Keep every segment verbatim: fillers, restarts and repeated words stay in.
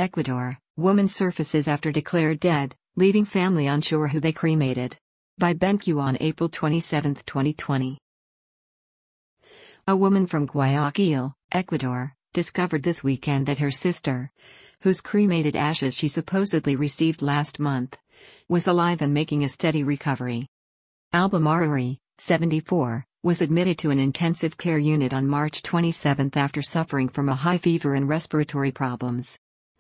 Ecuador, woman surfaces after declared dead, leaving family unsure who they cremated. By BenQ on April twenty-seventh, twenty twenty. A woman from Guayaquil, Ecuador, discovered this weekend that her sister, whose cremated ashes she supposedly received last month, was alive and making a steady recovery. Alba Maruri, seventy-four, was admitted to an intensive care unit on March twenty-seventh after suffering from a high fever and respiratory problems.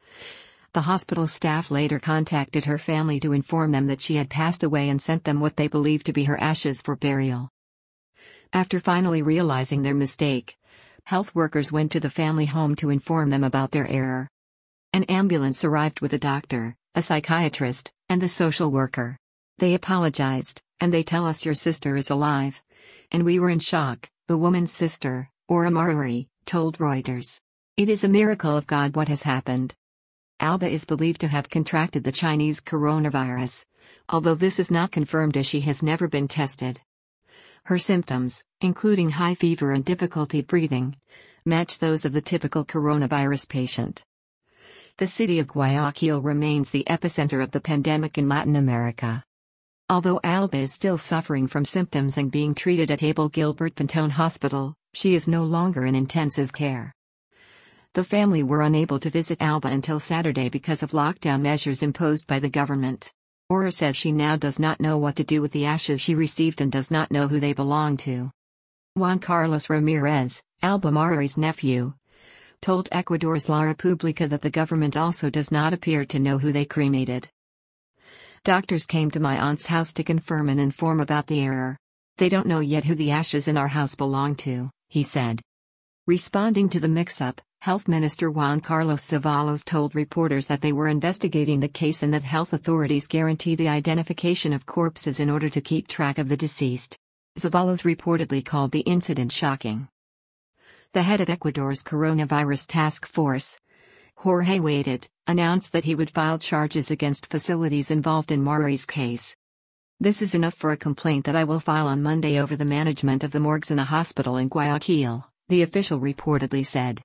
The hospital staff later contacted her family to inform them that she had passed away and sent them what they believed to be her ashes for burial. After finally realizing their mistake, health workers went to the family home to inform them about their error. An ambulance arrived with a doctor, a psychiatrist, and the social worker. They apologized, and they tell us your sister is alive. And we were in shock, the woman's sister, Ora Maruri, told Reuters. It is a miracle of God what has happened. Alba is believed to have contracted the Chinese coronavirus, although this is not confirmed as she has never been tested. Her symptoms, including high fever and difficulty breathing, match those of the typical coronavirus patient. The city of Guayaquil remains the epicenter of the pandemic in Latin America. Although Alba is still suffering from symptoms and being treated at Abel Gilbert Pintón Hospital, she is no longer in intensive care. The family were unable to visit Alba until Saturday because of lockdown measures imposed by the government. Ora says she now does not know what to do with the ashes she received and does not know who they belong to. Juan Carlos Ramirez, Alba Maruri's nephew, told Ecuador's La República that the government also does not appear to know who they cremated. Doctors came to my aunt's house to confirm and inform about the error. They don't know yet who the ashes in our house belong to, he said. Responding to the mix-up, Health Minister Juan Carlos Ceballos told reporters that they were investigating the case and that health authorities guarantee the identification of corpses in order to keep track of the deceased. Ceballos reportedly called the incident shocking. The head of Ecuador's coronavirus task force, Jorge Waited, announced that he would file charges against facilities involved in Maruri's case. This is enough for a complaint that I will file on Monday over the management of the morgues in a hospital in Guayaquil, the official reportedly said.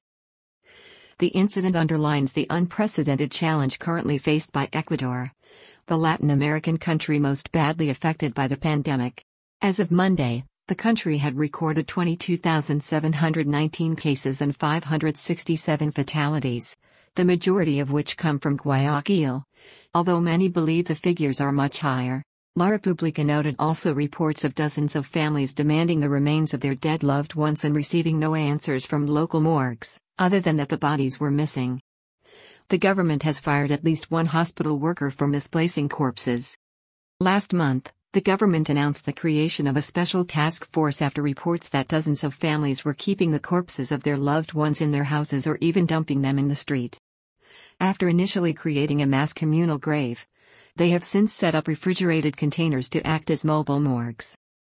The incident underlines the unprecedented challenge currently faced by Ecuador, the Latin American country most badly affected by the pandemic. As of Monday, the country had recorded twenty-two thousand seven hundred nineteen cases and five hundred sixty-seven fatalities, the majority of which come from Guayaquil, although many believe the figures are much higher. La República noted also reports of dozens of families demanding the remains of their dead loved ones and receiving no answers from local morgues, other than that the bodies were missing. The government has fired at least one hospital worker for misplacing corpses. Last month, the government announced the creation of a special task force after reports that dozens of families were keeping the corpses of their loved ones in their houses or even dumping them in the street. After initially creating a mass communal grave, they have since set up refrigerated containers to act as mobile morgues.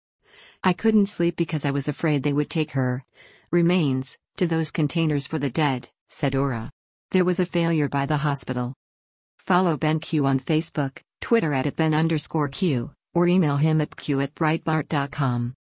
I couldn't sleep because I was afraid they would take her remains to those containers for the dead, said Ora. There was a failure by the hospital. Follow BenQ on Facebook, Twitter at Ben underscore Q, or email him at q at breitbart dot com.